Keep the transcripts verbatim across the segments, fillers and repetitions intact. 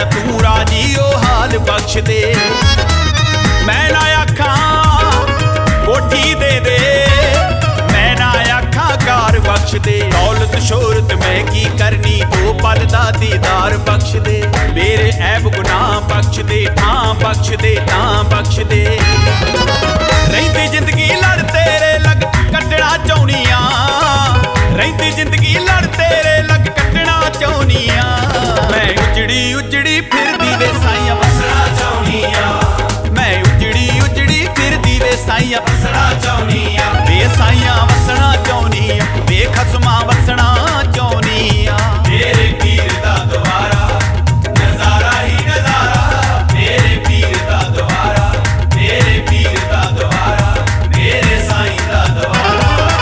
साईया तू राजी ओ हाल बख्श दे। मैं ना आखां कोठी दे दे, मैं ना आखां कार बख्श दे। दौलत शोहरत मैं की करनी, दो पल दा दीदार बख्श दे। मेरे ऐब गुनाह बख्श दे, तां बख्श दे, तां बख्श दे। रहिंदी जिंदगी लड़ तेरे लग कट्टना चाहुनिया, रहिंदी जिंदगी लड़ तेरे लग कट्टना चाहुनिया। मैं उजड़ी उजड़ी फिरदी वे साईया वसना चाहुनिया, मैं उजड़ी उजड़ी फिरदी वे साईया वसना चाहुनिया। वे साईया वसना चाहुनिया, वे खसमा वसना चाहुनिया। तेरे पीर दा द्वारा नजारा ही नजारा, मेरे पीर दा द्वारा, मेरे पीर दा द्वारा, मेरे साईं दा द्वारा।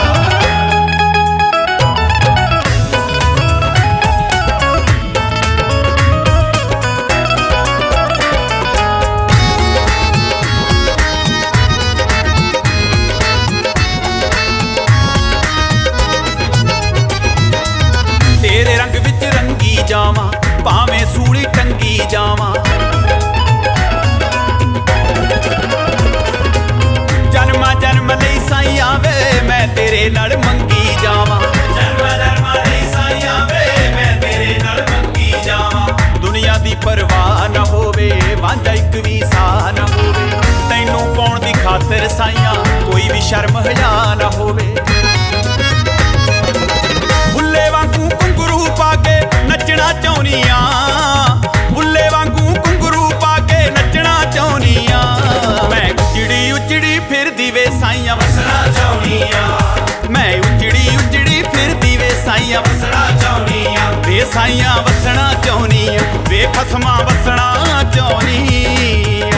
तेरे रंग विच रंगी जावां, भावें सूली टंगी जावां। जन्मा जन्म लई साईया वे मैं तेरे नाल मंगी जावां, जन्मा जन्म लई साईया वे मैं तेरे नाल मंगी जावां। दुनिया दी परवाह न होवे, वांझा इक वी सा न होवे, तैनूं पाउण दी खातिर साईया कोई भी शर्म हया न होवे। बुल्ले वांगू घुंघरू पा के नचना चाहुनिया, बुल्ले वांगू घुंघरू पा के नचना चाहुनिया। मैं उजड़ी उजड़ी फिरदी वे साईया वसना चाहुनिया, मैं उजड़ी उजड़ी फिरदी वे साईया वसना चाहुनिया। वे साईया वसना चाहुनिया, वे खसमा वसना चाहुनिया।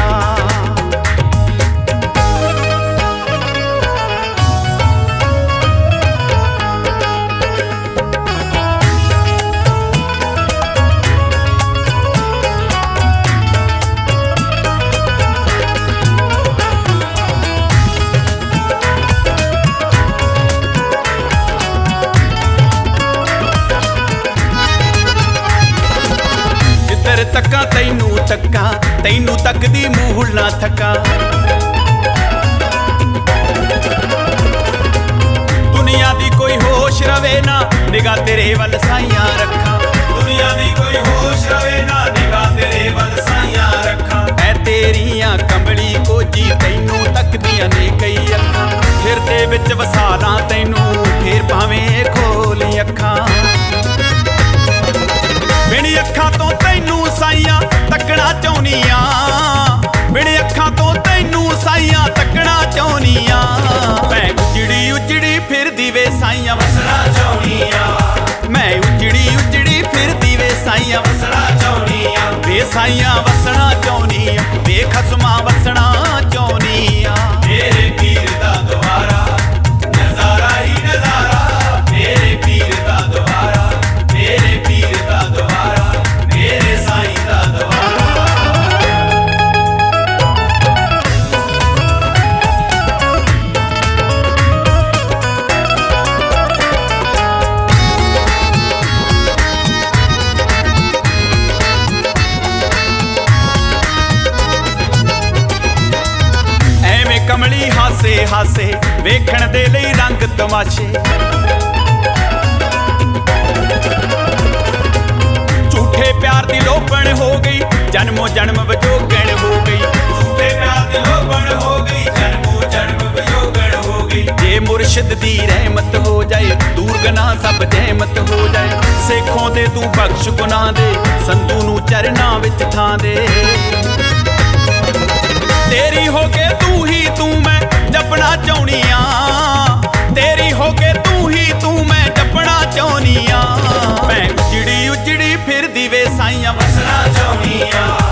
तक्का तैनू तक्का, तैनू तकदी मूहल ना थका। दुनिया दी कोई होश रवे ना, निगाह तेरे वल साईया रखा। दुनिया दी कोई होश रवे ना, निगाह तेरे वल साईया रखा। ऐ तेरियां कमली कोजी तैनू तकदियां ने कई अखां, फिरदे विच वसालां तैनू फिर भावें खोली अखां। बिन अखां तो तैनू साईया तकना चाहुनिया, बिन अखां तो तैनू साईया तकना चाहुनिया। मैं उजड़ी उजड़ी फिरदी वे साईया वसना चाहुनिया, मैं उजड़ी उजड़ी फिरदी वे साईया वसना चाहुनिया। वे साईया वसना चाहुनिया, वे खसमा वसना चाहुनिया। मेरे पीर दा द्वारा नजारा ही नजारा, मेरे पीर दा द्वारा, मेरे पीर दा द्वारा, मेरे साईं दा द्वारा। ਐਵੇਂ ਕਮਲੀ ਹਾਸੇ ਹਾਸੇ ਵੇਖਣ ਦੇ ਲਈ ਰੰਗ ਤਮਾਸ਼ੇ। झूठे प्यार दी लोभण हो गई, जन्मों जन्म विजोगण हो गई। झूठे प्यार दी लोभण हो गई, जन्मों जन्म विजोगण हो गई। जे मुर्शिद दी रहमत हो जाए, दूर गनाह सब जहमत हो जाए। सेखों दे तू बख्श गुनाह दे, संतू नू चरना विच थां दे। तेरी हो के तू ही तू मैं जपना चाहुनिया, तेरी हो के तू ही तू मैं जपना चाहुनिया। मैं उजड़ी उजड़ी फिरदी वे साईया वसना चाहुनिया।